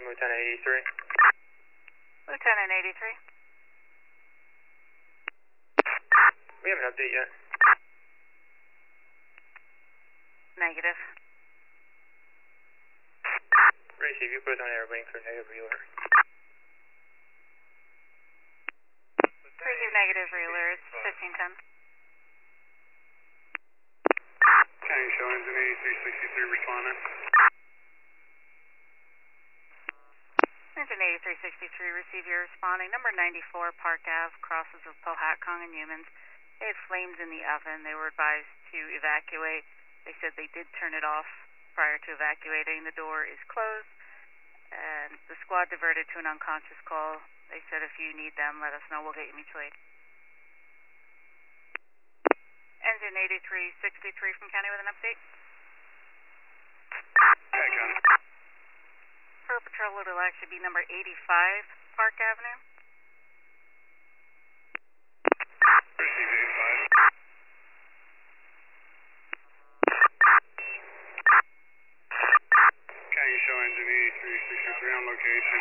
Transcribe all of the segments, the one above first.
Lieutenant 83. Lieutenant 83. We haven't update yet. Negative. Receive, you put us on air, waiting for negative reorder. Receive negative reeler, it's 1510. County show engine 8363 responding. Engine 8363, receive your responding. Number 94, Park Ave, crosses with Pohatcong and Humans. They had flames in the oven. They were advised to evacuate. They said they did turn it off prior to evacuating. The door is closed, and the squad diverted to an unconscious call. They said if you need them, let us know. We'll get you mutual aid. Engine 8363 from County with an update. Okay, County. Per patrol, it'll actually be number 85, Park Avenue. Receive 85. County show engine 8363 on location.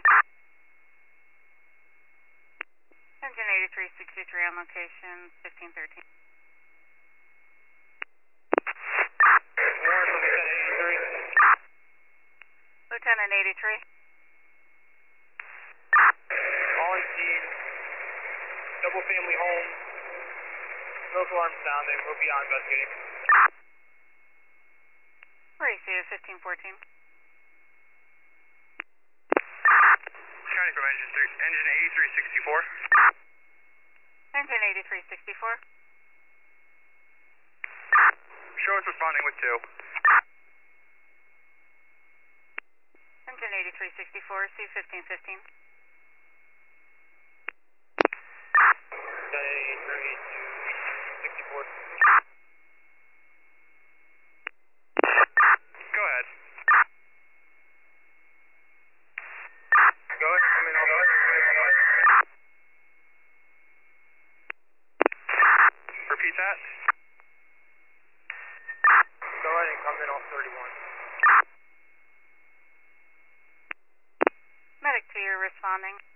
Engine 8363 on location, 1513. Warren from Lieutenant 83. Lieutenant 83. On scene. Double family home. Smoke alarm sounding. We'll be on investigating. Receive 1514. County from engine 8364. Engine 8364. Show us responding with 2. Engine 8364, C1515. Lieutenant 8364. Go ahead. Go ahead and come in on the Repeat that. Go ahead and come in off 31. Medic 2, you're responding.